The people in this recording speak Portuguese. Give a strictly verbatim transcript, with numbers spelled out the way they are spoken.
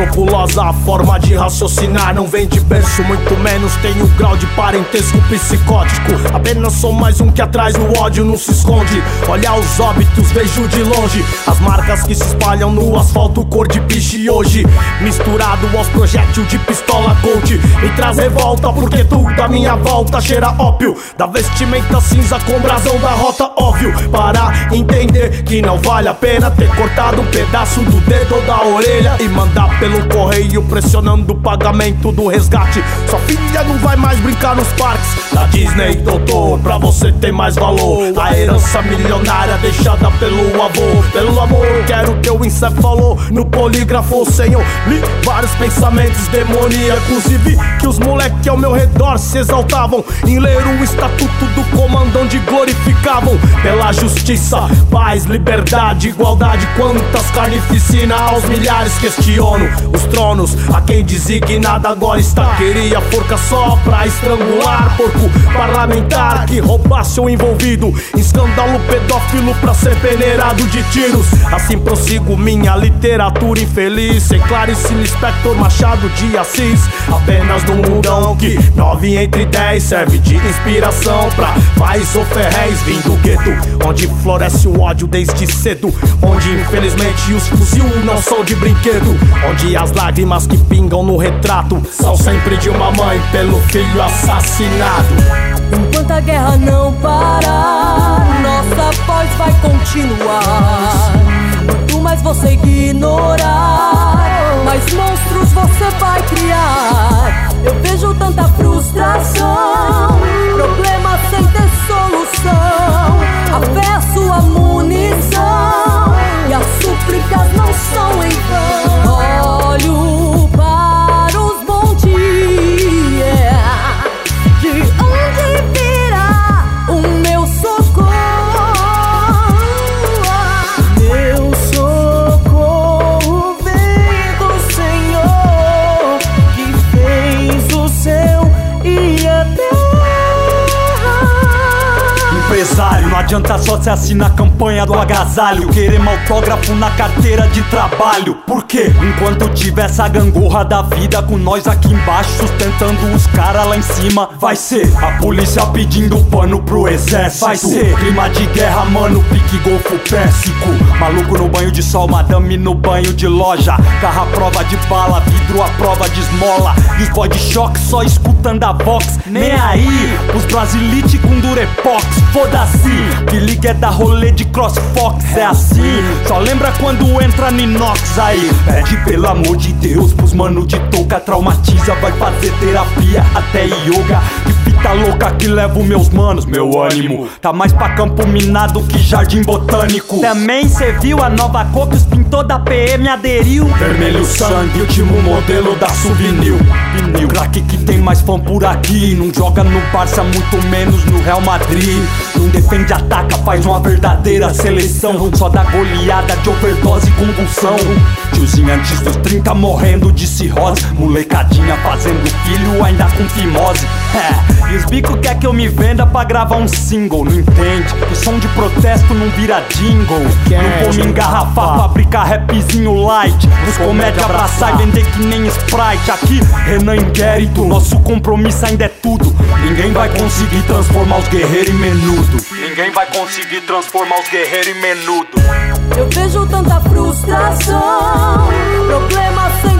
Inescrupulosa forma de raciocinar. Não vem de berço, muito menos tem o grau de parentesco psicótico. Apenas sou mais um que atrás do ódio não se esconde. Olha os óbitos, vejo de longe as marcas que se espalham no asfalto cor de piche hoje. Misturado aos projétil de pistola Colt, me traz revolta porque tudo à minha volta cheira ópio. Da vestimenta cinza com brasão da rota, óbvio. Para entender que não vale a pena ter cortado um pedaço do dedo ou da orelha e mandar pelo correio pressionando o pagamento do resgate. Sua filha não vai mais brincar nos parques da Disney, doutor, pra você ter mais valor. A herança milionária deixada pelo avô. Pelo amor, quero teu encefalô no polígrafo, senhor. Li vários pensamentos demoníacos e vi que os moleques ao meu redor se exaltavam em ler o estatuto do comando onde glorificavam pela justiça, paz, liberdade, igualdade. Quantas carnificinas aos milhares questiono os tronos a quem designada agora está. Queria forca só pra estrangular porco parlamentar que roubasse o envolvido em escândalo pedófilo pra ser peneirado de tiros. Assim prossigo minha literatura infeliz, sem Clarice Lispector, Machado de Assis. Apenas num mundão que nove entre dez serve de inspiração pra Faiz ou Ferrez. Vim do gueto, onde floresce o ódio desde cedo, onde infelizmente os fuzil não são de brinquedo, onde as lágrimas que pingam no retrato são sempre de uma mãe pelo filho assassinado. Enquanto a guerra não parar, nossa voz vai continuar. Quanto mais você ignorar, mais monstros você vai criar. Eu vejo tanta frustração, problemas sem ter solução. A fé é a sua munição e as súplicas não são em vão. Olho para os montes, de onde virá o meu socorro. Meu socorro vem do Senhor, que fez o céu e a terra. Empresário, não adianta só se assinar a campanha do agasalho, querer um autógrafo na carteira de trabalho. Por quê? Enquanto tiver essa gangorra da vida com nós aqui embaixo sustentando os caras lá em cima, vai ser a polícia pedindo pano pro exército. Vai ser clima de guerra, mano, pique golfo pérsico. Maluco no banho de sol, madame no banho de loja. Carro à prova de bala, vidro à prova de esmola. E os boy de choque só escutando a Vox. Nem aí, os brasilite com durepox. Foda-se, que liga é da rolê de crossfox. É assim, só lembra quando entra no inox. Aí, pede pelo amor de Deus pros mano de touca. Traumatiza, vai fazer terapia, até yoga. Que fita louca que leva os meus manos. Meu ânimo tá mais pra campo minado que jardim botânico. Também cê viu a nova cor que os pintor da P M aderiu. Vermelho sangue, último modelo da Souvenir. Vinil, craque que tem mais fã por aqui. Não joga no Barça, muito menos no Real Madrid. Não defende, ataca, faz uma verdadeira seleção. Só dá goleada de overdose e convulsão. Tiozinho antes dos trinta morrendo de cirrose. Molecadinha fazendo filho ainda com fimose. É, e os bico quer que eu me venda pra gravar um single. Não entende, que som de protesto não vira jingle. Não vou me engarrafar, fabricar rapzinho light. Os comédia abraçar e vender que nem Sprite. Aqui, Renan Inquérito, nosso compromisso ainda é tudo. Ninguém vai conseguir transformar os guerreiros em menudo. Ninguém vai conseguir transformar os guerreiros em menudo. Eu vejo tanta frustração, problemas sem